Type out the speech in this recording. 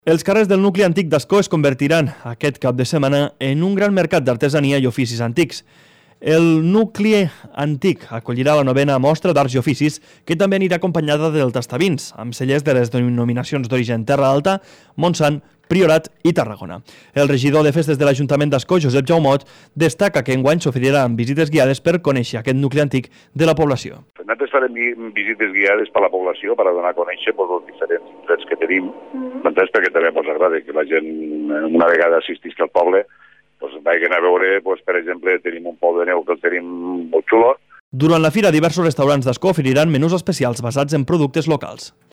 Els carrers del nucli antic d'Ascó es convertiran aquest cap de setmana en un gran mercat d'artesania i oficis antics. El nucli antic acollirà la 9a mostra d'arts i oficis, que també anirà acompanyada del tastabins, amb cellers de les denominacions d'origen Terra Alta, Montsant, Priorat i Tarragona. El regidor de festes de l'Ajuntament d'Ascó, Josep Jaumot, destaca que enguany s'oferiran visites guiades per conèixer aquest nucli antic de la població. Nosaltres farem visites guiades per a la població per a donar a conèixer els diferents drets que tenim, perquè també ens agrada que la gent, una vegada assistisca al poble, vagin a veure, per exemple, tenim un pou de neu que el tenim molt xulo. Durant la fira, diversos restaurants d'Ascó oferiran menús especials basats en productes locals.